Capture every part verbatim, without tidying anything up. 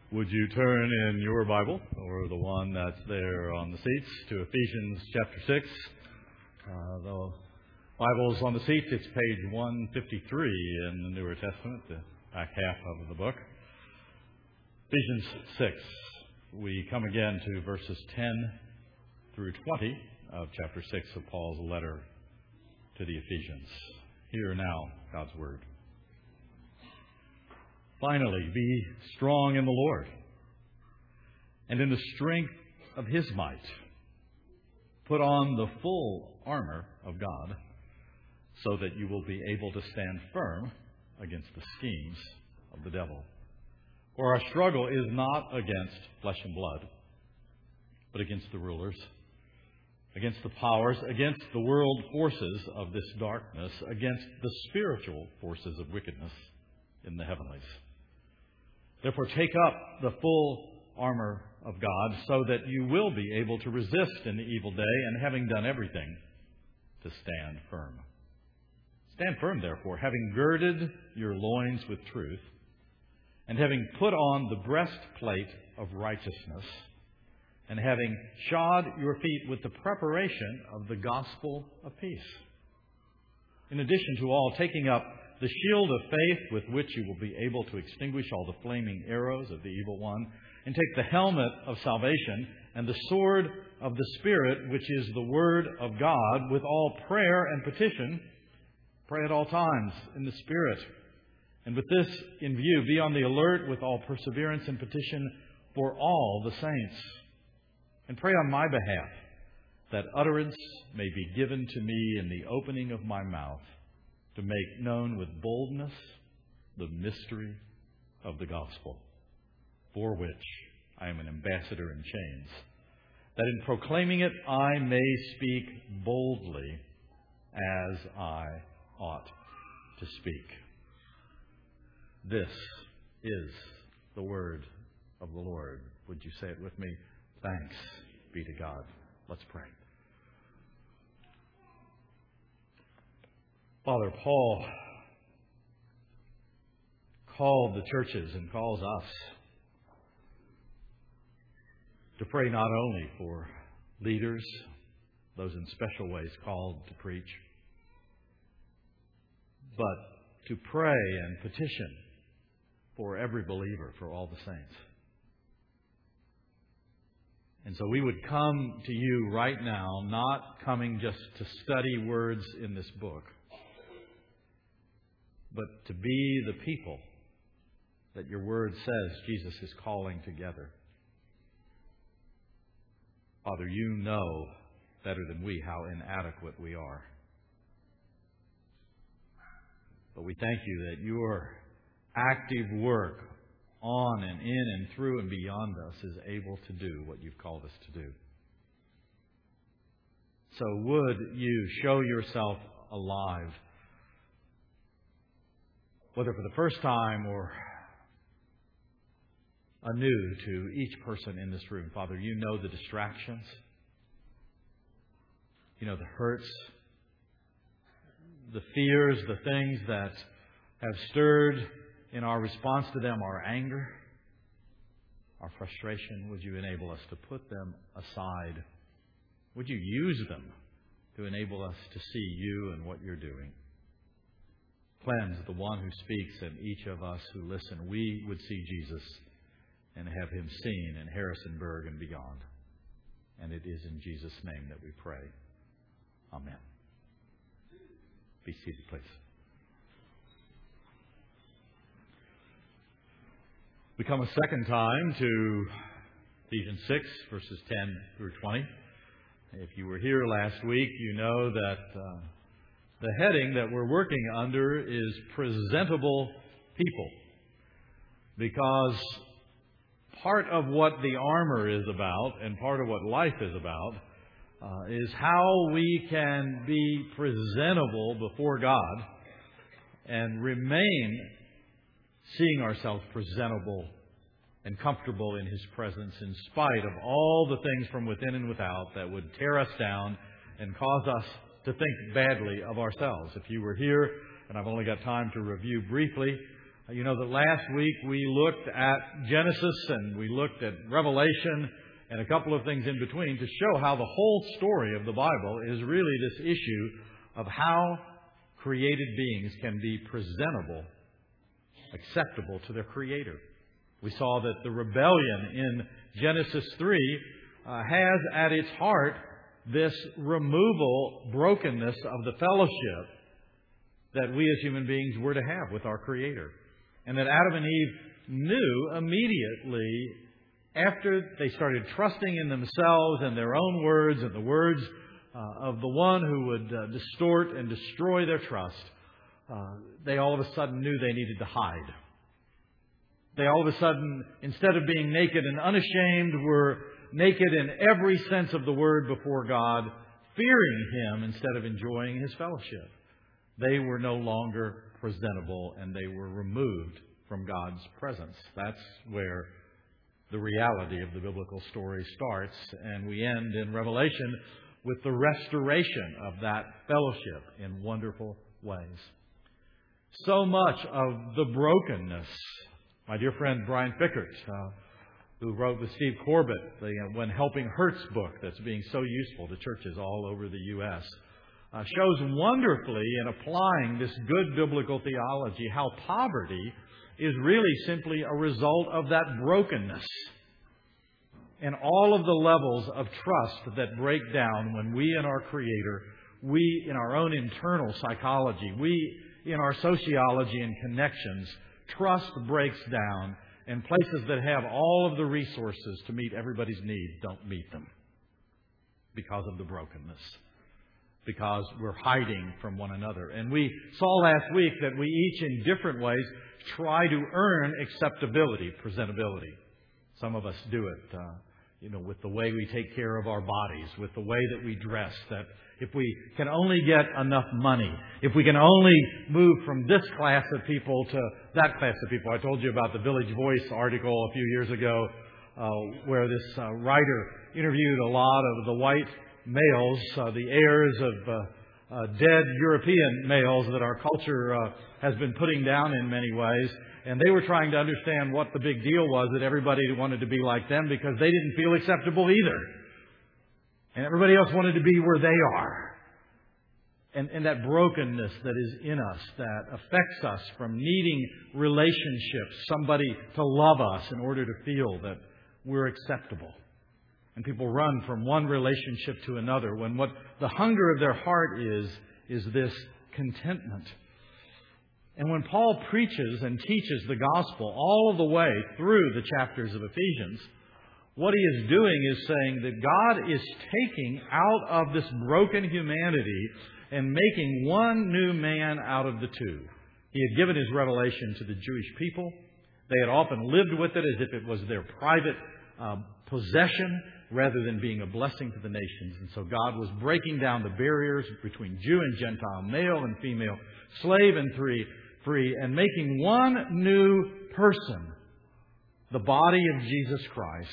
Would you turn in your Bible, or the one that's there on the seats, to Ephesians chapter six? Uh, the Bible's on the seats. It's page one fifty-three in the Newer Testament, the back half of the book. Ephesians six. We come again to verses ten through twenty of chapter six of Paul's letter to the Ephesians. Hear now God's Word. Finally, be strong in the Lord and in the strength of His might. Put on the full armor of God so that you will be able to stand firm against the schemes of the devil. For our struggle is not against flesh and blood, but against the rulers, against the powers, against the world forces of this darkness, against the spiritual forces of wickedness in the heavenlies. Therefore, take up the full armor of God so that you will be able to resist in the evil day, and having done everything, to stand firm. Stand firm, therefore, having girded your loins with truth, and having put on the breastplate of righteousness, and having shod your feet with the preparation of the gospel of peace. In addition to all, taking up the shield of faith with which you will be able to extinguish all the flaming arrows of the evil one, and take the helmet of salvation and the sword of the Spirit, which is the Word of God, with all prayer and petition. Pray at all times in the Spirit. And with this in view, be on the alert with all perseverance and petition for all the saints. And pray on my behalf, that utterance may be given to me in the opening of my mouth, to make known with boldness the mystery of the gospel, for which I am an ambassador in chains, that in proclaiming it I may speak boldly as I ought to speak. This is the word of the Lord. Would you say it with me? Thanks be to God. Let's pray. Father, Paul called the churches and calls us to pray not only for leaders, those in special ways called to preach, but to pray and petition for every believer, for all the saints. And so we would come to you right now, not coming just to study words in this book, but to be the people that your word says Jesus is calling together. Father, you know better than we how inadequate we are. But we thank you that your active work on and in and through and beyond us is able to do what you've called us to do. So would you show yourself alive, whether for the first time or anew to each person in this room. Father, you know the distractions. You know the hurts, the fears, the things that have stirred in our response to them, our anger, our frustration. Would you enable us to put them aside? Would you use them to enable us to see you and what you're doing? Cleanse the one who speaks, and each of us who listen, we would see Jesus and have Him seen in Harrisonburg and beyond. And it is in Jesus' name that we pray. Amen. Be seated, please. We come a second time to Ephesians six, verses ten through twenty. If you were here last week, you know that uh, the heading that we're working under is presentable people. Because part of what the armor is about, and part of what life is about, uh, is how we can be presentable before God and remain seeing ourselves presentable and comfortable in His presence in spite of all the things from within and without that would tear us down and cause us to think badly of ourselves. If you were here, and I've only got time to review briefly, You know that last week we looked at Genesis and we looked at Revelation and a couple of things in between to show how the whole story of the Bible is really this issue of how created beings can be presentable, acceptable to their Creator. We saw that the rebellion in Genesis three uh, has at its heart this removal, brokenness of the fellowship that we as human beings were to have with our Creator. And that Adam and Eve knew immediately after they started trusting in themselves and their own words and the words uh, of the one who would uh, distort and destroy their trust, uh, they all of a sudden knew they needed to hide. They all of a sudden, instead of being naked and unashamed, were naked in every sense of the word before God, fearing Him instead of enjoying His fellowship. They were no longer presentable and they were removed from God's presence. That's where the reality of the biblical story starts, and we end in Revelation with the restoration of that fellowship in wonderful ways. So much of the brokenness, my dear friend Brian Fickert, uh, who wrote with Steve Corbett the uh, When Helping Hurts book that's being so useful to churches all over the U S, uh, shows wonderfully in applying this good biblical theology how poverty is really simply a result of that brokenness and all of the levels of trust that break down when we in our Creator, we in our own internal psychology, we in our sociology and connections, trust breaks down, and places that have all of the resources to meet everybody's needs don't meet them because of the brokenness, because we're hiding from one another. And we saw last week that we each in different ways try to earn acceptability, presentability. Some of us do it, uh, you know, with the way we take care of our bodies, with the way that we dress, that if we can only get enough money, if we can only move from this class of people to that class of people. I told you about the Village Voice article a few years ago uh, where this uh, writer interviewed a lot of the white males, uh, the heirs of uh, uh, dead European males that our culture uh, has been putting down in many ways. And they were trying to understand what the big deal was that everybody wanted to be like them because they didn't feel acceptable either. And everybody else wanted to be where they are. And, and that brokenness that is in us that affects us from needing relationships, somebody to love us in order to feel that we're acceptable. And people run from one relationship to another when what the hunger of their heart is, is this contentment. And when Paul preaches and teaches the gospel all of the way through the chapters of Ephesians, what he is doing is saying that God is taking out of this broken humanity and making one new man out of the two. He had given his revelation to the Jewish people. They had often lived with it as if it was their private uh, possession rather than being a blessing to the nations. And so God was breaking down the barriers between Jew and Gentile, male and female, slave and free, free, and making one new person, the body of Jesus Christ.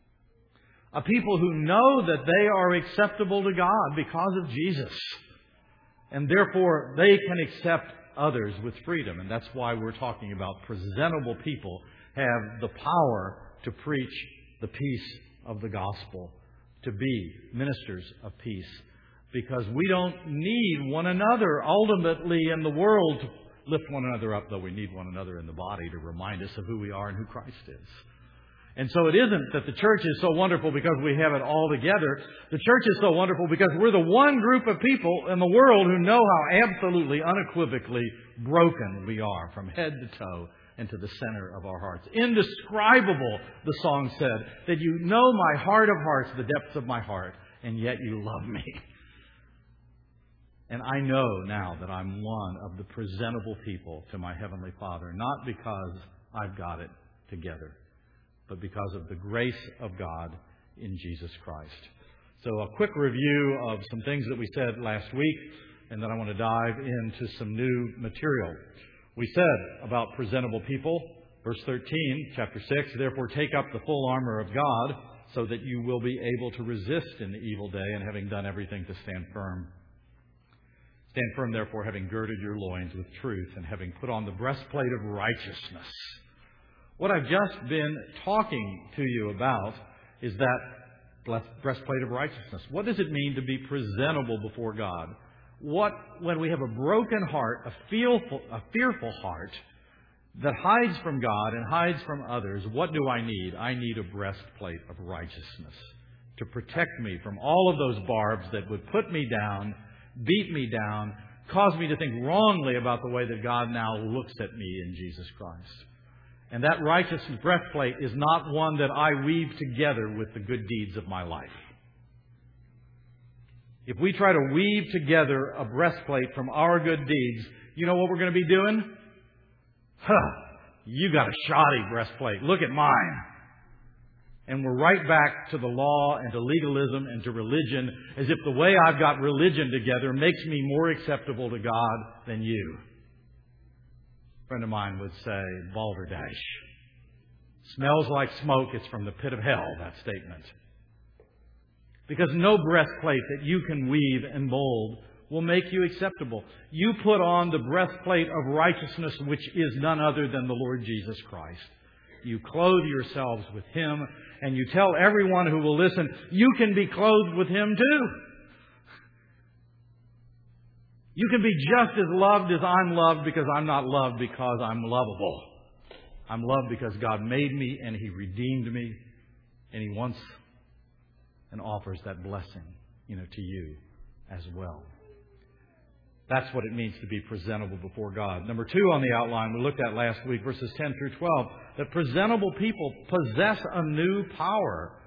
A people who know that they are acceptable to God because of Jesus. And therefore, they can accept others with freedom. And that's why we're talking about presentable people have the power to preach the peace of the gospel, to be ministers of peace. Because we don't need one another ultimately in the world to lift one another up, though we need one another in the body to remind us of who we are and who Christ is. And so it isn't that the church is so wonderful because we have it all together. The church is so wonderful because we're the one group of people in the world who know how absolutely, unequivocally broken we are from head to toe and to the center of our hearts. Indescribable, the song said, that you know my heart of hearts, the depths of my heart, and yet you love me. And I know now that I'm one of the presentable people to my Heavenly Father, not because I've got it together, but because of the grace of God in Jesus Christ. So a quick review of some things that we said last week, and then I want to dive into some new material. We said about presentable people, verse thirteen, chapter six, therefore take up the full armor of God, so that you will be able to resist in the evil day, and having done everything to stand firm. Stand firm, therefore, having girded your loins with truth and having put on the breastplate of righteousness. What I've just been talking to you about is that breastplate of righteousness. What does it mean to be presentable before God? What, when we have a broken heart, a fearful, a fearful heart that hides from God and hides from others, what do I need? I need a breastplate of righteousness to protect me from all of those barbs that would put me down, beat me down, cause me to think wrongly about the way that God now looks at me in Jesus Christ. And that righteous breastplate is not one that I weave together with the good deeds of my life. If we try to weave together a breastplate from our good deeds, you know what we're going to be doing? Huh, you got a shoddy breastplate. Look at mine. And we're right back to the law and to legalism and to religion, as if the way I've got religion together makes me more acceptable to God than you. A friend of mine would say, balderdash. Smells like smoke. It's from the pit of hell, that statement. Because no breastplate that you can weave and mold will make you acceptable. You put on the breastplate of righteousness, which is none other than the Lord Jesus Christ. You clothe yourselves with Him, and you tell everyone who will listen, you can be clothed with Him too. You can be just as loved as I'm loved, because I'm not loved because I'm lovable. I'm loved because God made me and He redeemed me, and He wants and offers that blessing, you know, to you as well. That's what it means to be presentable before God. Number two on the outline we looked at last week, verses ten through twelve, that presentable people possess a new power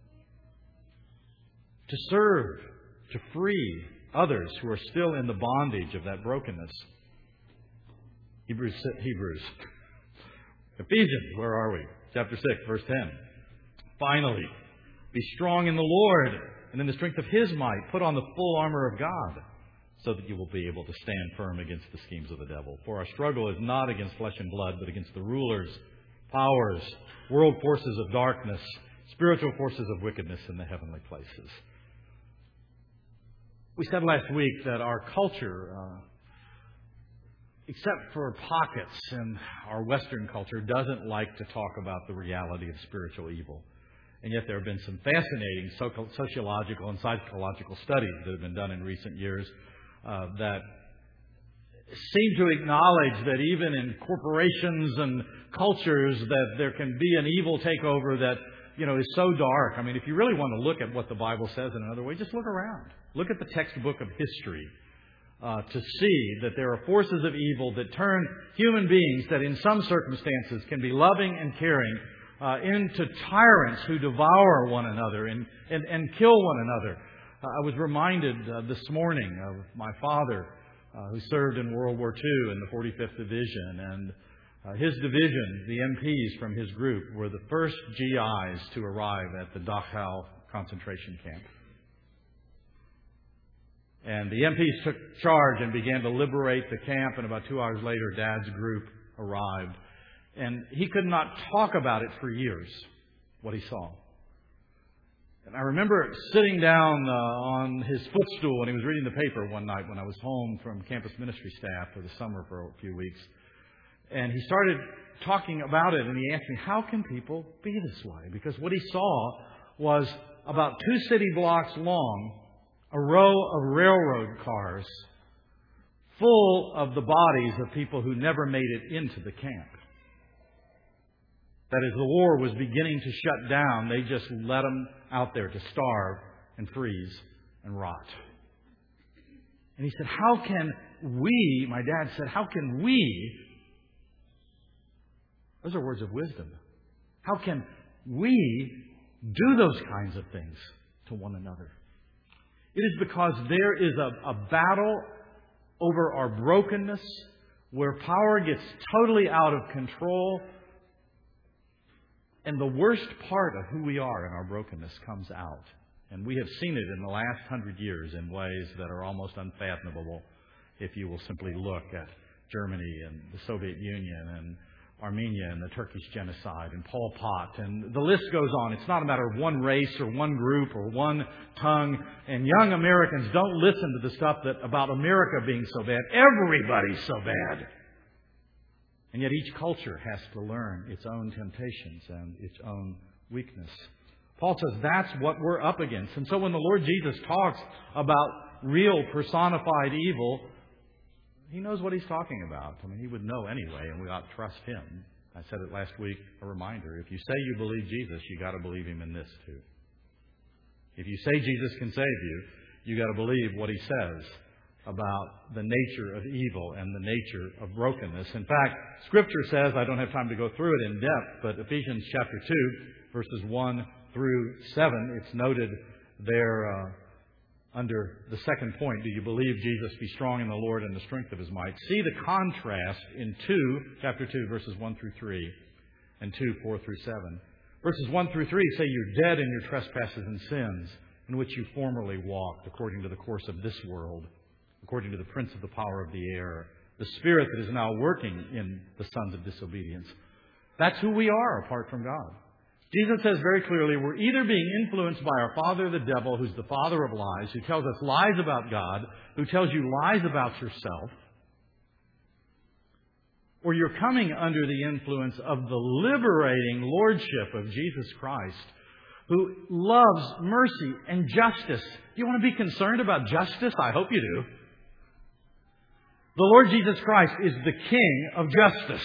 to serve, to free others who are still in the bondage of that brokenness. Hebrews, Hebrews. Ephesians, where are we? Chapter six, verse ten. Finally, be strong in the Lord, and in the strength of His might, put on the full armor of God, so that you will be able to stand firm against the schemes of the devil. For our struggle is not against flesh and blood, but against the rulers, powers, world forces of darkness, spiritual forces of wickedness in the heavenly places. We said last week that our culture, uh, except for pockets in our Western culture, doesn't like to talk about the reality of spiritual evil. And yet there have been some fascinating sociological and psychological studies that have been done in recent years uh, that seem to acknowledge that even in corporations and cultures that there can be an evil takeover that, you know, is so dark. I mean, if you really want to look at what the Bible says in another way, just look around. Look at the textbook of history uh, to see that there are forces of evil that turn human beings that in some circumstances can be loving and caring Uh, into tyrants who devour one another and, and, and kill one another. Uh, I was reminded uh, this morning of my father uh, who served in World War Two in the forty-fifth Division. And uh, his division, the M Ps from his group, were the first G Is to arrive at the Dachau concentration camp. And the M Ps took charge and began to liberate the camp. And about two hours later, Dad's group arrived. And he could not talk about it for years, what he saw. And I remember sitting down uh, on his footstool when he was reading the paper one night when I was home from campus ministry staff for the summer for a few weeks. And he started talking about it, and he asked me, how can people be this way? Because what he saw was about two city blocks long, a row of railroad cars full of the bodies of people who never made it into the camp. That as the war was beginning to shut down, they just let them out there to starve and freeze and rot. And he said, how can we, my dad said, how can we, those are words of wisdom, how can we do those kinds of things to one another? It is because there is a, a battle over our brokenness where power gets totally out of control. And the worst part of who we are in our brokenness comes out. And we have seen it in the last hundred years in ways that are almost unfathomable if you will simply look at Germany and the Soviet Union and Armenia and the Turkish genocide and Pol Pot, and the list goes on. It's not a matter of one race or one group or one tongue. And young Americans don't listen to the stuff that about America being so bad. Everybody's so bad. And yet each culture has to learn its own temptations and its own weakness. Paul says that's what we're up against. And so when the Lord Jesus talks about real personified evil, He knows what He's talking about. I mean, He would know anyway, and we ought to trust Him. I said it last week, a reminder. If you say you believe Jesus, you got to believe Him in this too. If you say Jesus can save you, you got to believe what He says about the nature of evil and the nature of brokenness. In fact, Scripture says, I don't have time to go through it in depth, but Ephesians chapter two, verses one through seven, it's noted there uh, under the second point, do you believe Jesus, be strong in the Lord and the strength of His might? See the contrast in two, chapter two, verses one through three, and two, four through seven. Verses one through three say you're dead in your trespasses and sins, in which you formerly walked, according to the course of this world, according to the prince of the power of the air, the spirit that is now working in the sons of disobedience. That's who we are apart from God. Jesus says very clearly we're either being influenced by our father, the devil, who's the father of lies, who tells us lies about God, who tells you lies about yourself, or you're coming under the influence of the liberating lordship of Jesus Christ, who loves mercy and justice. Do you want to be concerned about justice? I hope you do. The Lord Jesus Christ is the King of justice.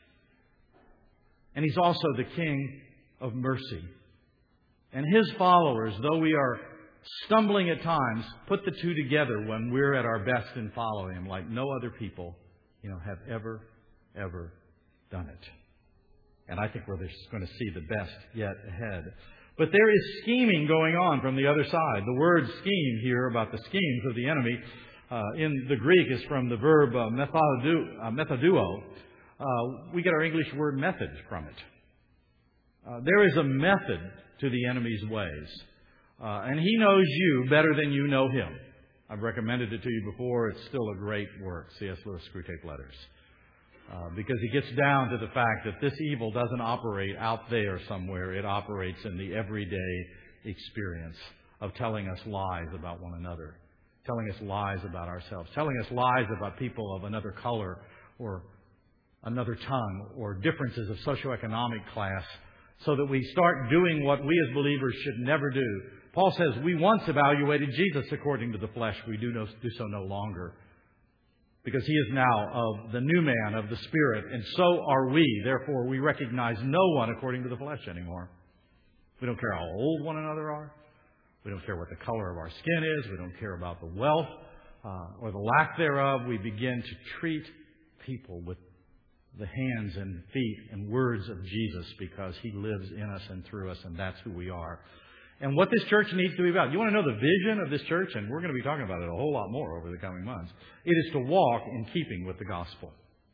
And He's also the King of mercy. And His followers, though we are stumbling at times, put the two together when we're at our best in following Him like no other people, you know, have ever, ever done it. And I think we're just going to see the best yet ahead. But there is scheming going on from the other side. The word scheme here about the schemes of the enemy uh, in the Greek is from the verb uh, methodu, uh, methoduo. Uh, we get our English word method from it. Uh, there is a method to the enemy's ways. Uh, and he knows you better than you know him. I've recommended it to you before. It's still a great work, C S Lewis Screwtape Letters. Uh, because he gets down to the fact that this evil doesn't operate out there somewhere. It operates in the everyday experience of telling us lies about one another, telling us lies about ourselves, telling us lies about people of another color or another tongue or differences of socioeconomic class, so that we start doing what we as believers should never do. Paul says we once evaluated Jesus according to the flesh. We do, no, do so no longer, because He is now of the new man, of the Spirit, and so are we. Therefore, we recognize no one according to the flesh anymore. We don't care how old one another are. We don't care what the color of our skin is. We don't care about the wealth uh, or the lack thereof. We begin to treat people with the hands and feet and words of Jesus, because He lives in us and through us, and that's who we are. And what this church needs to be about. You want to know the vision of this church? And we're going to be talking about it a whole lot more over the coming months. It is to walk in keeping with the gospel.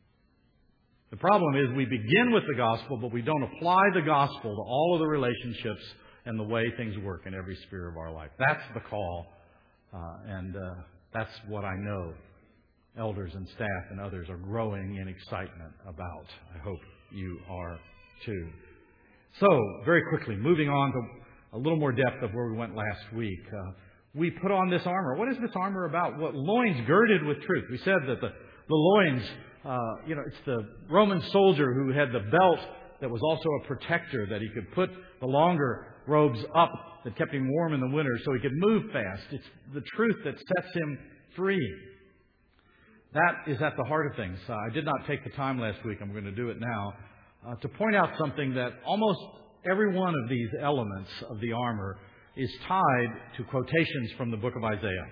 The problem is we begin with the gospel, but we don't apply the gospel to all of the relationships and the way things work in every sphere of our life. That's the call. Uh, and uh, that's what I know elders and staff and others are growing in excitement about. I hope you are too. So, very quickly, moving on to a little more depth of where we went last week. Uh, we put on this armor. What is this armor about? What loins girded with truth. We said that the, the loins, uh, you know, it's the Roman soldier who had the belt that was also a protector, that he could put the longer robes up that kept him warm in the winter so he could move fast. It's the truth that sets him free. That is at the heart of things. Uh, I did not take the time last week, I'm going to do it now, uh, to point out something that almost every one of these elements of the armor is tied to quotations from the book of Isaiah.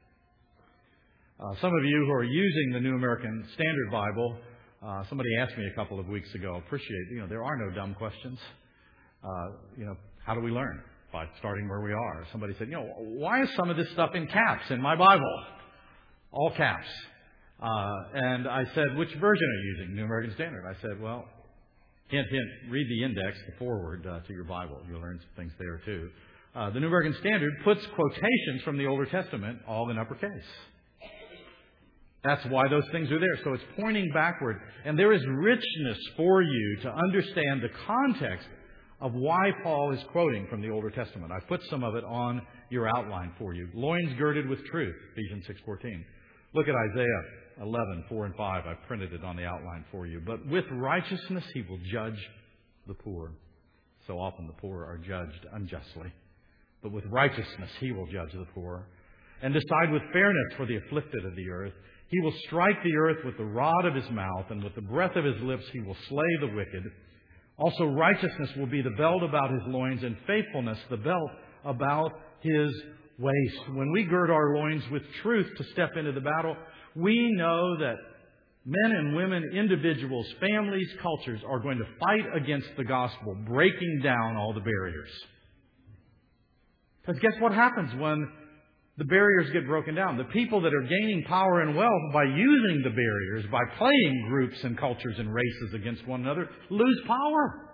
Uh, some of you who are using the New American Standard Bible, uh, somebody asked me a couple of weeks ago, appreciate, you know, there are no dumb questions. Uh, you know, how do we learn? By starting where we are. Somebody said, you know, why is some of this stuff in caps in my Bible? All caps. Uh, and I said, which version are you using? New American Standard. I said, well, hint, hint, read the index, the foreword uh, to your Bible. You'll learn some things there too. Uh, the New American Standard puts quotations from the Older Testament all in uppercase. That's why those things are there. So it's pointing backward. And there is richness for you to understand the context of why Paul is quoting from the Older Testament. I've put some of it on your outline for you. Loins girded with truth, Ephesians six fourteen. Look at Isaiah eleven, four and five. I've printed it on the outline for you. But with righteousness he will judge the poor. So often the poor are judged unjustly. But with righteousness he will judge the poor. And decide with fairness for the afflicted of the earth. He will strike the earth with the rod of his mouth, and with the breath of his lips he will slay the wicked. Also righteousness will be the belt about his loins, and faithfulness the belt about his waist. When we gird our loins with truth to step into the battle, we know that men and women, individuals, families, cultures are going to fight against the gospel, breaking down all the barriers. Because guess what happens when the barriers get broken down? The people that are gaining power and wealth by using the barriers, by playing groups and cultures and races against one another, lose power.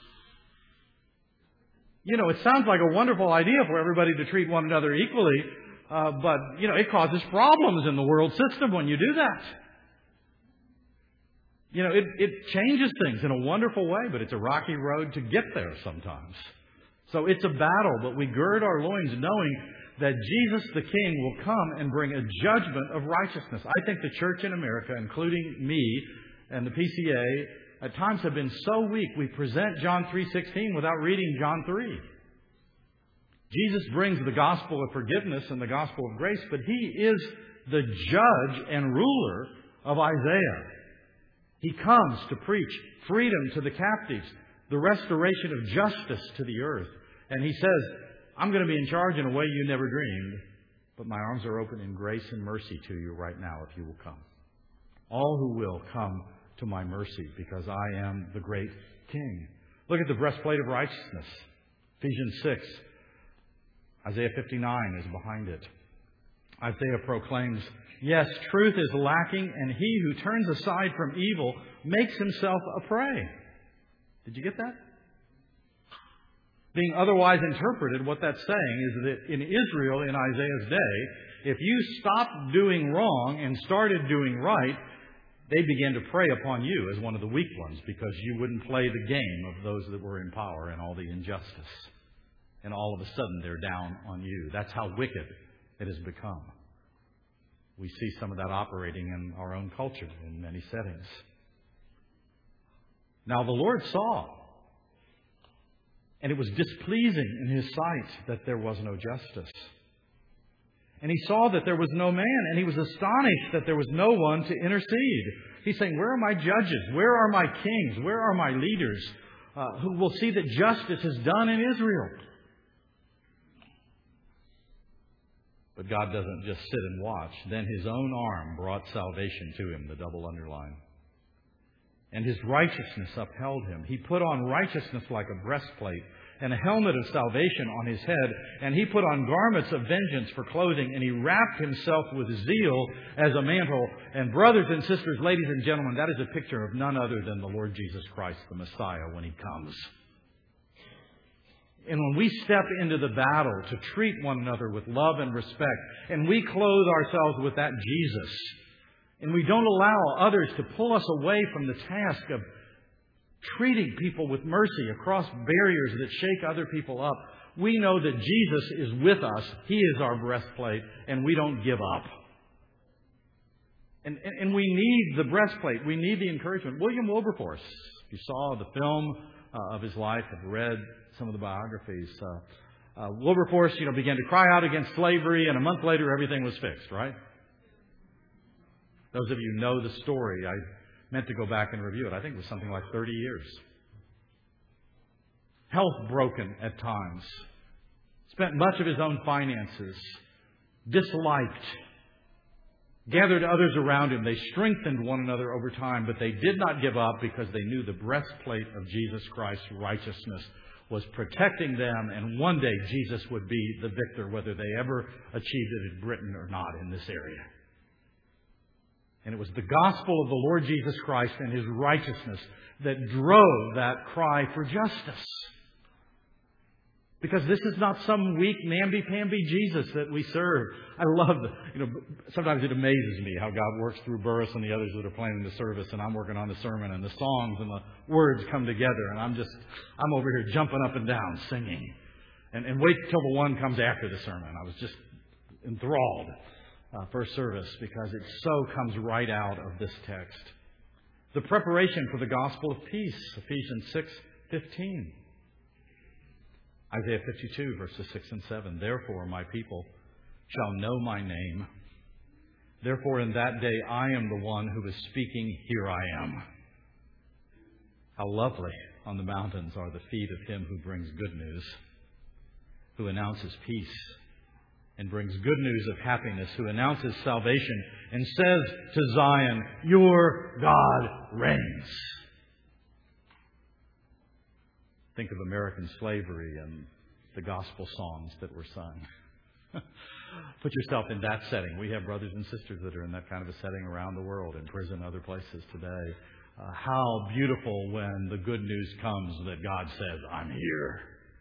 You know, it sounds like a wonderful idea for everybody to treat one another equally, uh, but, you know, it causes problems in the world system when you do that. You know, it, it changes things in a wonderful way, but it's a rocky road to get there sometimes. So it's a battle, but we gird our loins knowing that Jesus the King will come and bring a judgment of righteousness. I think the church in America, including me and the P C A, at times have been so weak we present John three sixteen without reading John three. Jesus brings the gospel of forgiveness and the gospel of grace, but He is the judge and ruler of Isaiah. He comes to preach freedom to the captives, the restoration of justice to the earth. And He says, I'm going to be in charge in a way you never dreamed, but my arms are open in grace and mercy to you right now if you will come. All who will come to my mercy because I am the great King. Look at the breastplate of righteousness. Ephesians six. Isaiah fifty-nine is behind it. Isaiah proclaims, yes, truth is lacking, and he who turns aside from evil makes himself a prey. Did you get that? Being otherwise interpreted, what that's saying is that in Israel, in Isaiah's day, if you stopped doing wrong and started doing right, they began to prey upon you as one of the weak ones because you wouldn't play the game of those that were in power and all the injustice. And all of a sudden they're down on you. That's how wicked it has become. We see some of that operating in our own culture in many settings. Now the Lord saw, and it was displeasing in His sight that there was no justice. And He saw that there was no man, and He was astonished that there was no one to intercede. He's saying, where are my judges? Where are my kings? Where are my leaders uh, who will see that justice is done in Israel? But God doesn't just sit and watch. Then His own arm brought salvation to Him, the double underline. And His righteousness upheld Him. He put on righteousness like a breastplate and a helmet of salvation on His head. And He put on garments of vengeance for clothing. And He wrapped Himself with zeal as a mantle. And brothers and sisters, ladies and gentlemen, that is a picture of none other than the Lord Jesus Christ, the Messiah, when He comes. And when we step into the battle to treat one another with love and respect, and we clothe ourselves with that Jesus, and we don't allow others to pull us away from the task of treating people with mercy across barriers that shake other people up, we know that Jesus is with us. He is our breastplate, and we don't give up. And, and, and we need the breastplate. We need the encouragement. William Wilberforce, if you saw the film uh, of his life, have read some of the biographies, uh, uh, Wilberforce, you know, began to cry out against slavery, and a month later everything was fixed, right? Those of you who know the story, I meant to go back and review it. I think it was something like thirty years. Health broken at times. Spent much of his own finances. Disliked. Gathered others around him. They strengthened one another over time, but they did not give up because they knew the breastplate of Jesus Christ's righteousness was protecting them, and one day Jesus would be the victor, whether they ever achieved it in Britain or not in this area. And it was the gospel of the Lord Jesus Christ and His righteousness that drove that cry for justice. Because this is not some weak, namby-pamby Jesus that we serve. I love, the, you know, sometimes it amazes me how God works through Burris and the others that are planning the service, and I'm working on the sermon, and the songs and the words come together, and I'm just, I'm over here jumping up and down, singing. And, and wait till the one comes after the sermon. I was just enthralled uh, first service because it so comes right out of this text. The preparation for the gospel of peace, Ephesians six fifteen. Isaiah fifty-two, verses six and seven. Therefore, my people shall know my name. Therefore, in that day, I am the one who is speaking. Here I am. How lovely on the mountains are the feet of him who brings good news, who announces peace and brings good news of happiness, who announces salvation and says to Zion, your God reigns. Think of American slavery and the gospel songs that were sung. Put yourself in that setting. We have brothers and sisters that are in that kind of a setting around the world, in prison, other places today. Uh, how beautiful when the good news comes that God says, I'm here.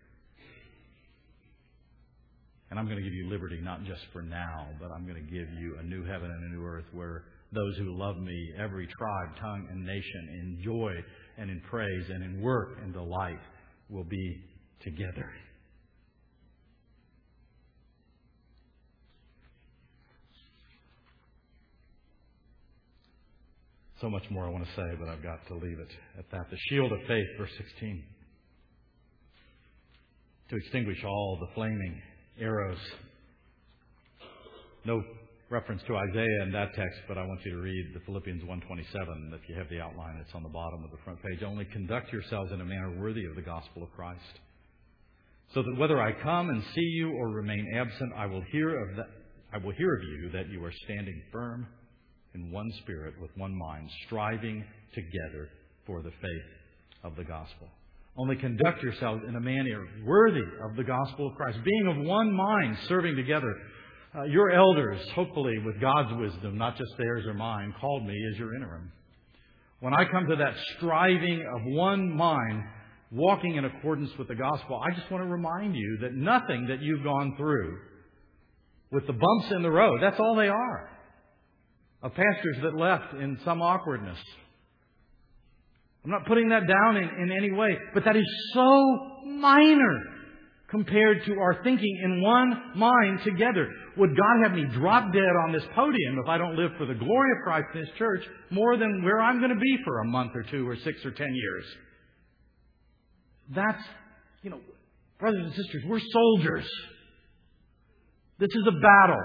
And I'm going to give you liberty not just for now, but I'm going to give you a new heaven and a new earth where those who love me, every tribe, tongue, and nation, in joy and in praise and in work and delight, will be together. So much more I want to say, but I've got to leave it at that. The shield of faith, verse sixteen. To extinguish all the flaming arrows. No reference to Isaiah in that text, but I want you to read the Philippians one twenty-seven. If you have the outline, it's on the bottom of the front page. Only conduct yourselves in a manner worthy of the gospel of Christ, so that whether I come and see you or remain absent, I will hear of that. I will hear of you that you are standing firm in one spirit, with one mind, striving together for the faith of the gospel. Only conduct yourselves in a manner worthy of the gospel of Christ, being of one mind, serving together. Uh, your elders, hopefully with God's wisdom, not just theirs or mine, called me as your interim. When I come to that striving of one mind, walking in accordance with the gospel, I just want to remind you that nothing that you've gone through with the bumps in the road, that's all they are. Of pastors that left in some awkwardness. I'm not putting that down in, in any way, but that is so minor compared to our thinking in one mind together. Would God have me drop dead on this podium if I don't live for the glory of Christ in His church more than where I'm going to be for a month or two or six or ten years? That's, you know, brothers and sisters, we're soldiers. This is a battle.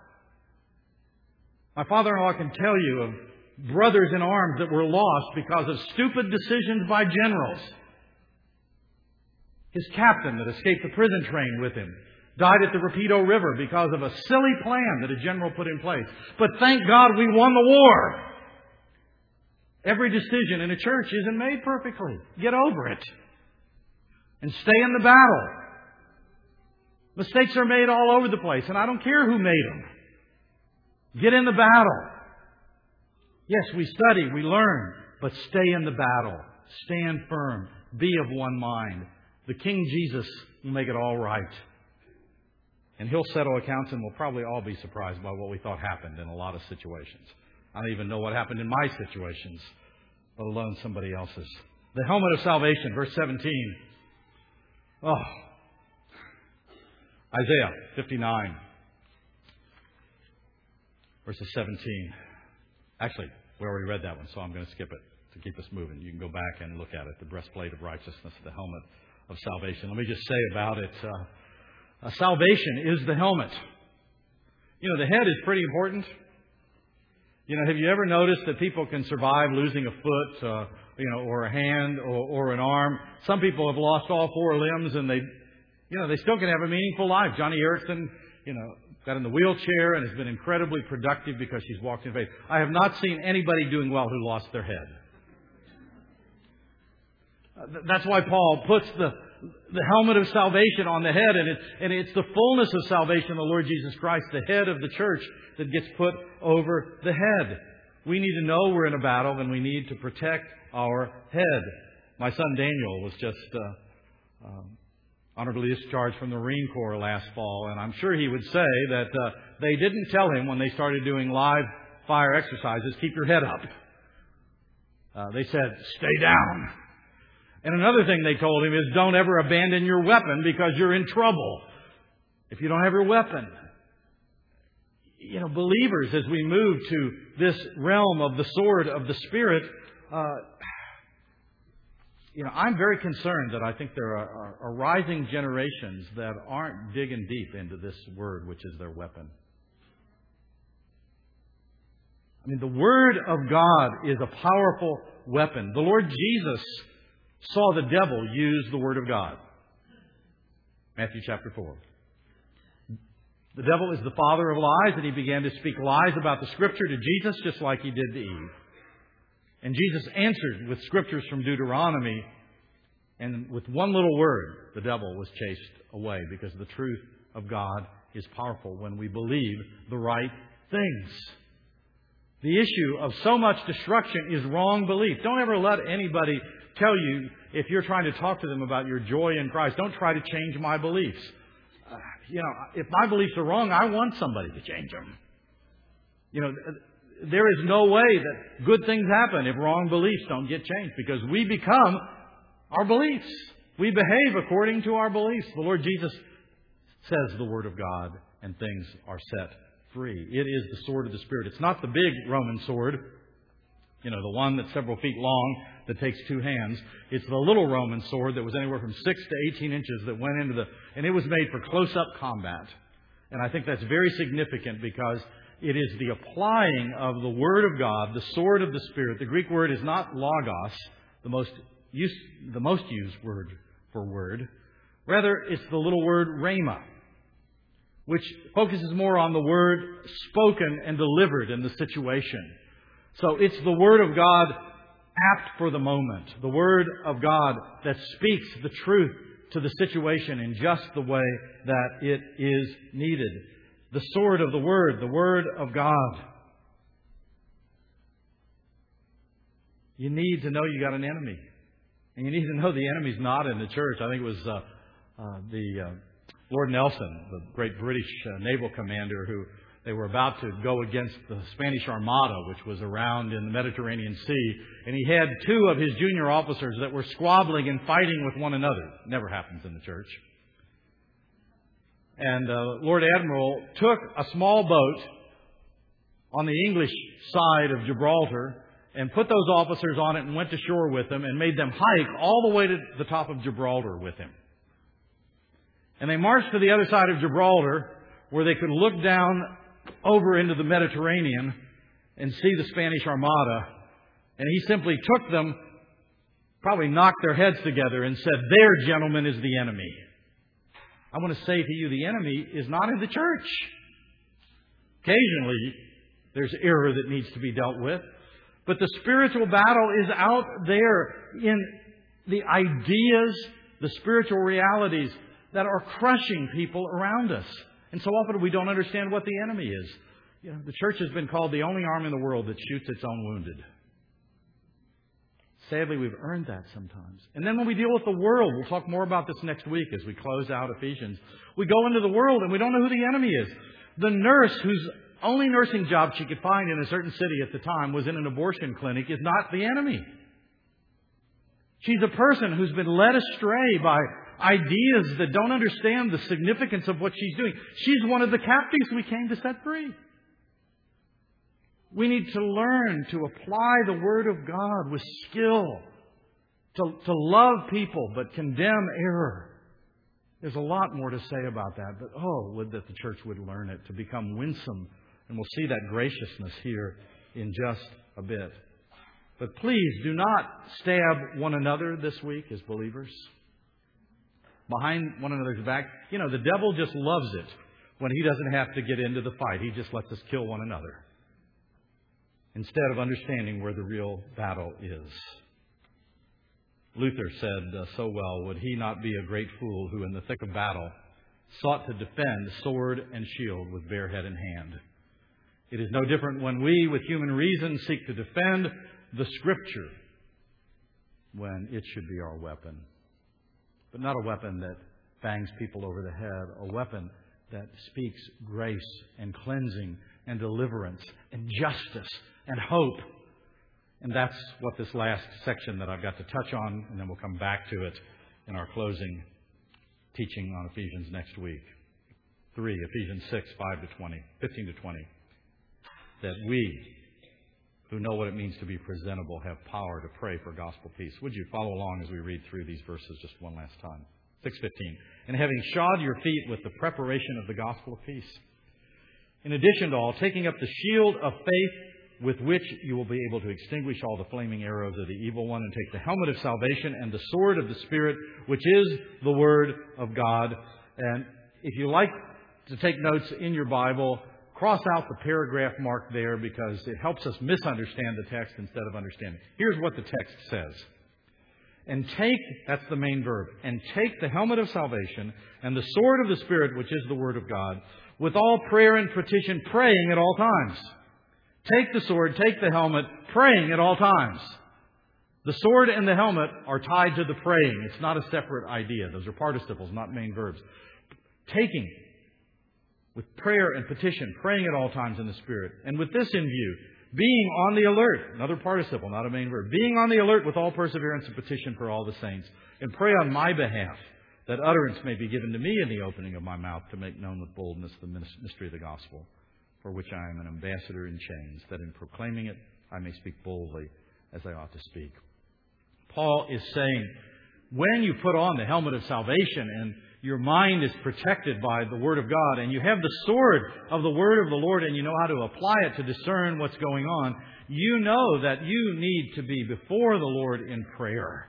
My father-in-law can tell you of brothers in arms that were lost because of stupid decisions by generals. His captain that escaped the prison train with him died at the Rapido River because of a silly plan that a general put in place. But thank God we won the war. Every decision in a church isn't made perfectly. Get over it. And stay in the battle. Mistakes are made all over the place, and I don't care who made them. Get in the battle. Yes, we study, we learn, but stay in the battle. Stand firm. Be of one mind. The King Jesus will make it all right. And He'll settle accounts, and we'll probably all be surprised by what we thought happened in a lot of situations. I don't even know what happened in my situations, let alone somebody else's. The helmet of salvation, verse seventeen. Oh, Isaiah fifty-nine, verses seventeen. Actually, we already read that one, so I'm going to skip it to keep us moving. You can go back and look at it. The breastplate of righteousness, the helmet of salvation. Let me just say about it, uh, uh, salvation is the helmet. You know, the head is pretty important. You know, have you ever noticed that people can survive losing a foot, uh, you know, or a hand or, or an arm? Some people have lost all four limbs, and they, you know, they still can have a meaningful life. Johnny Erickson, you know, got in the wheelchair and has been incredibly productive because she's walked in faith. I have not seen anybody doing well who lost their head. That's why Paul puts the, the helmet of salvation on the head, and, it, and it's the fullness of salvation, the Lord Jesus Christ, the head of the church, that gets put over the head. We need to know we're in a battle, and we need to protect our head. My son Daniel was just uh, um, honorably discharged from the Marine Corps last fall, and I'm sure he would say that uh, they didn't tell him when they started doing live fire exercises, keep your head up. Uh, they said, stay down. And another thing they told him is don't ever abandon your weapon because you're in trouble if you don't have your weapon. You know, believers, as we move to this realm of the sword of the Spirit, uh, you know, I'm very concerned that I think there are, are, are rising generations that aren't digging deep into this word, which is their weapon. I mean, the Word of God is a powerful weapon. The Lord Jesus saw the devil use the Word of God. Matthew chapter four. The devil is the father of lies, and he began to speak lies about the Scripture to Jesus, just like he did to Eve. And Jesus answered with Scriptures from Deuteronomy, and with one little word, the devil was chased away, because the truth of God is powerful when we believe the right things. The issue of so much destruction is wrong belief. Don't ever let anybody tell you, if you're trying to talk to them about your joy in Christ, don't try to change my beliefs. Uh, you know, if my beliefs are wrong, I want somebody to change them. You know, there is no way that good things happen if wrong beliefs don't get changed, because we become our beliefs. We behave according to our beliefs. The Lord Jesus says the Word of God, and things are set free. It is the sword of the Spirit. It's not the big Roman sword, you know, the one that's several feet long that takes two hands. It's the little Roman sword that was anywhere from six to eighteen inches that went into the, and it was made for close-up combat. And I think that's very significant, because it is the applying of the Word of God, the sword of the Spirit. The Greek word is not logos, the most used, the most used word for word. Rather, it's the little word rhema, which focuses more on the word spoken and delivered in the situation. So it's the Word of God apt for the moment. The Word of God that speaks the truth to the situation in just the way that it is needed. The sword of the Word, the Word of God. You need to know you got an enemy. And you need to know the enemy's not in the church. I think it was uh, uh, the uh, Lord Nelson, the great British uh, naval commander, who they were about to go against the Spanish Armada, which was around in the Mediterranean Sea. And he had two of his junior officers that were squabbling and fighting with one another. Never happens in the church. And uh, Lord Admiral took a small boat on the English side of Gibraltar and put those officers on it and went to shore with them and made them hike all the way to the top of Gibraltar with him. And they marched to the other side of Gibraltar, where they could look down over into the Mediterranean and see the Spanish Armada. And he simply took them, probably knocked their heads together, and said, "There, gentlemen, is the enemy." I want to say to you, the enemy is not in the church. Occasionally, there's error that needs to be dealt with. But the spiritual battle is out there in the ideas, the spiritual realities that are crushing people around us. And so often we don't understand what the enemy is. You know, the church has been called the only arm in the world that shoots its own wounded. Sadly, we've earned that sometimes. And then when we deal with the world, we'll talk more about this next week as we close out Ephesians. We go into the world and we don't know who the enemy is. The nurse whose only nursing job she could find in a certain city at the time was in an abortion clinic is not the enemy. She's a person who's been led astray by ideas that don't understand the significance of what she's doing. She's one of the captives we came to set free. We need to learn to apply the Word of God with skill, to, to love people but condemn error. There's a lot more to say about that, but oh, would that the church would learn it to become winsome. And we'll see that graciousness here in just a bit. But please do not stab one another this week as believers. Behind one another's back. You know, the devil just loves it when he doesn't have to get into the fight. He just lets us kill one another, instead of understanding where the real battle is. Luther said uh, so well, would he not be a great fool who in the thick of battle sought to defend sword and shield with bare head and hand? It is no different when we, with human reason, seek to defend the Scripture when it should be our weapon. But not a weapon that bangs people over the head, a weapon that speaks grace and cleansing and deliverance and justice and hope. And that's what this last section that I've got to touch on, and then we'll come back to it in our closing teaching on Ephesians next week. Three, Ephesians six, five to twenty, fifteen to twenty. That we, who know what it means to be presentable, have power to pray for gospel peace. Would you follow along as we read through these verses just one last time? six fifteen. And having shod your feet with the preparation of the gospel of peace. In addition to all, taking up the shield of faith with which you will be able to extinguish all the flaming arrows of the evil one, and take the helmet of salvation and the sword of the Spirit, which is the Word of God. And if you like to take notes in your Bible, cross out the paragraph mark there because it helps us misunderstand the text instead of understanding. Here's what the text says. And take, that's the main verb, and take the helmet of salvation and the sword of the Spirit, which is the Word of God, with all prayer and petition, praying at all times. Take the sword, take the helmet, praying at all times. The sword and the helmet are tied to the praying. It's not a separate idea. Those are participles, not main verbs. Taking with prayer and petition, praying at all times in the Spirit. And with this in view, being on the alert, another participle, not a main verb, being on the alert with all perseverance and petition for all the saints, and pray on my behalf, that utterance may be given to me in the opening of my mouth to make known with boldness the mystery of the gospel, for which I am an ambassador in chains, that in proclaiming it I may speak boldly as I ought to speak. Paul is saying, when you put on the helmet of salvation and your mind is protected by the Word of God, and you have the sword of the Word of the Lord, and you know how to apply it to discern what's going on, you know that you need to be before the Lord in prayer,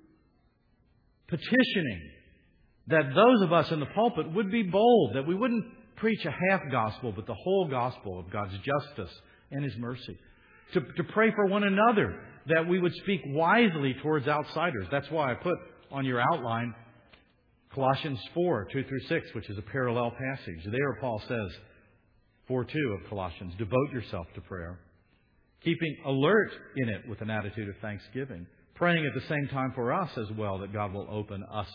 petitioning that those of us in the pulpit would be bold, that we wouldn't preach a half gospel, but the whole gospel of God's justice and His mercy. To, to pray for one another, that we would speak wisely towards outsiders. That's why I put on your outline Colossians four, two through six, which is a parallel passage. There Paul says, four two of Colossians, devote yourself to prayer, keeping alert in it with an attitude of thanksgiving, praying at the same time for us as well, that God will open us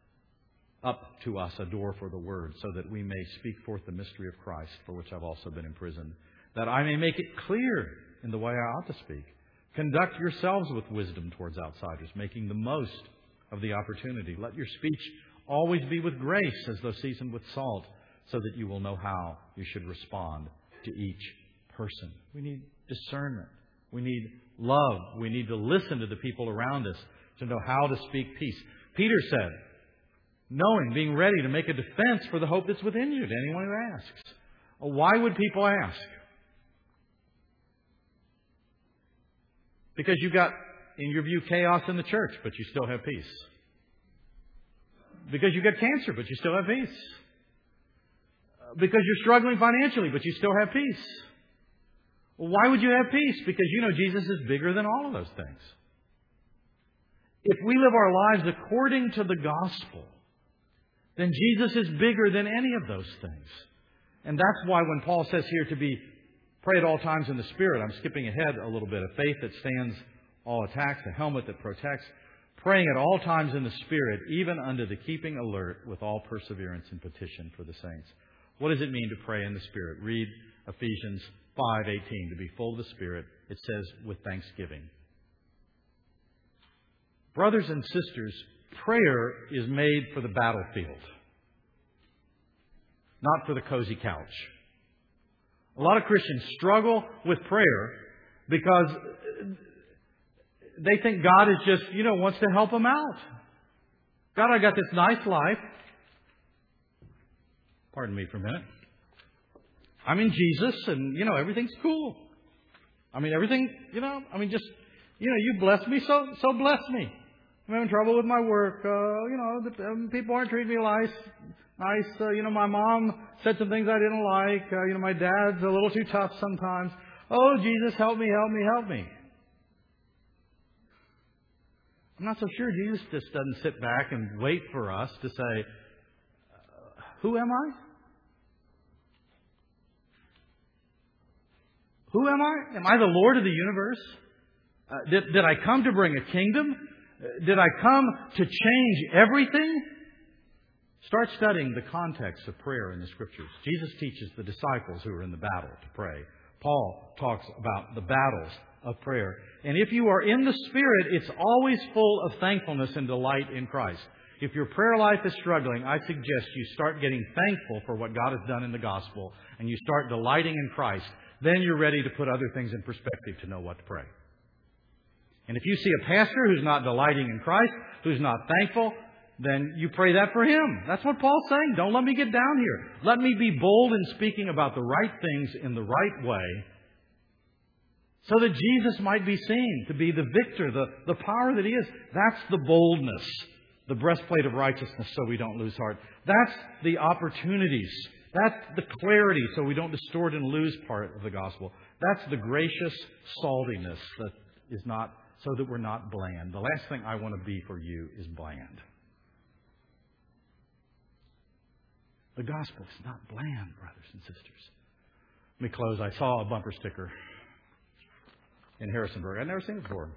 up to us a door for the Word, so that we may speak forth the mystery of Christ, for which I've also been imprisoned, that I may make it clear in the way I ought to speak. Conduct yourselves with wisdom towards outsiders, making the most of the opportunity. Let your speech always be with grace, as though seasoned with salt, so that you will know how you should respond to each person. We need discernment. We need love. We need to listen to the people around us to know how to speak peace. Peter said, knowing, being ready to make a defense for the hope that's within you to anyone who asks. Well, why would people ask? Because you've got, in your view, chaos in the church, but you still have peace. Because you've got cancer, but you still have peace. Because you're struggling financially, but you still have peace. Well, why would you have peace? Because you know Jesus is bigger than all of those things. If we live our lives according to the gospel, then Jesus is bigger than any of those things. And that's why when Paul says here to be pray at all times in the Spirit, I'm skipping ahead a little bit. A faith that stands all attacks, a helmet that protects, praying at all times in the Spirit, even unto the keeping alert with all perseverance and petition for the saints. What does it mean to pray in the Spirit? Read Ephesians five eighteen. To be full of the Spirit, it says, with thanksgiving. Brothers and sisters, prayer is made for the battlefield, not for the cozy couch. A lot of Christians struggle with prayer because they think God is just, you know, wants to help them out. God, I got this nice life. Pardon me for a minute. I'm in Jesus and, you know, everything's cool. I mean, everything, you know, I mean, just, you know, you bless me, so so bless me. I'm having trouble with my work. Uh, you know, the, um, people aren't treating me nice. Nice. Uh, you know, my mom said some things I didn't like. Uh, you know, my dad's a little too tough sometimes. Oh, Jesus, help me, help me, help me. I'm not so sure Jesus just doesn't sit back and wait for us to say, uh, who am I? Who am I? Am I the Lord of the universe? Uh, did, did I come to bring a kingdom? Uh, did I come to change everything? Start studying the context of prayer in the Scriptures. Jesus teaches the disciples who are in the battle to pray. Paul talks about the battles of prayer. And if you are in the Spirit, it's always full of thankfulness and delight in Christ. If your prayer life is struggling, I suggest you start getting thankful for what God has done in the gospel and you start delighting in Christ. Then you're ready to put other things in perspective to know what to pray. And if you see a pastor who's not delighting in Christ, who's not thankful, then you pray that for him. That's what Paul's saying. Don't let me get down here. Let me be bold in speaking about the right things in the right way so that Jesus might be seen to be the victor, the, the power that He is. That's the boldness, the breastplate of righteousness so we don't lose heart. That's the opportunities. That's the clarity so we don't distort and lose part of the gospel. That's the gracious saltiness that is not, so that we're not bland. The last thing I want to be for you is bland. The gospel is not bland, brothers and sisters. Let me close. I saw a bumper sticker in Harrisonburg. I'd never seen it before.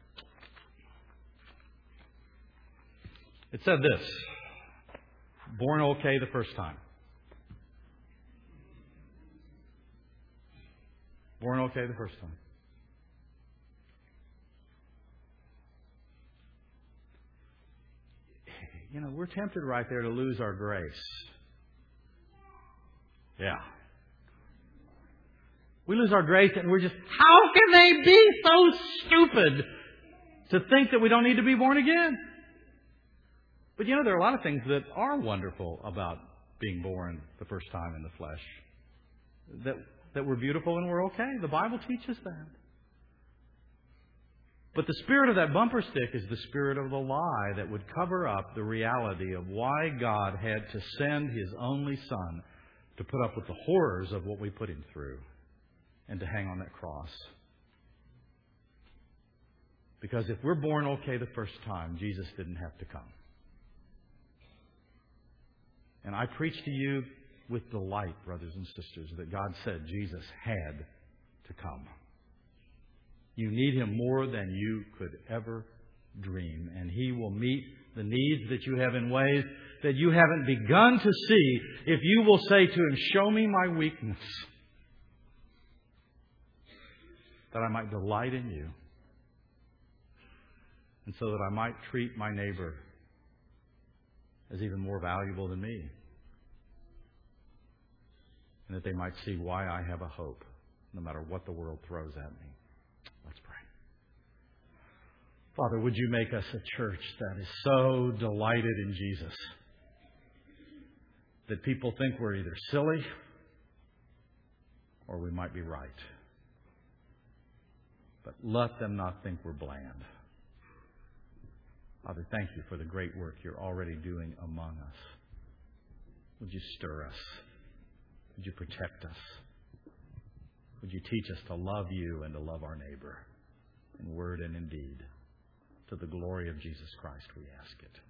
It said this: born okay the first time. Born okay the first time. You know, we're tempted right there to lose our grace. Yeah. We lose our grace and we're just, how can they be so stupid to think that we don't need to be born again? But you know, there are a lot of things that are wonderful about being born the first time in the flesh. That, that we're beautiful and we're okay. The Bible teaches that. But the spirit of that bumper stick is the spirit of the lie that would cover up the reality of why God had to send His only Son to put up with the horrors of what we put Him through and to hang on that cross. Because if we're born okay the first time, Jesus didn't have to come. And I preach to you with delight, brothers and sisters, that God said Jesus had to come. You need Him more than you could ever dream. And He will meet the needs that you have in ways that you haven't begun to see if you will say to Him, show me my weakness, that I might delight in You, and so that I might treat my neighbor as even more valuable than me, and that they might see why I have a hope no matter what the world throws at me. Let's pray. Father, would You make us a church that is so delighted in Jesus that people think we're either silly or we might be right. But let them not think we're bland. Father, thank You for the great work You're already doing among us. Would You stir us? Would You protect us? Would You teach us to love You and to love our neighbor in word and in deed? To the glory of Jesus Christ we ask it.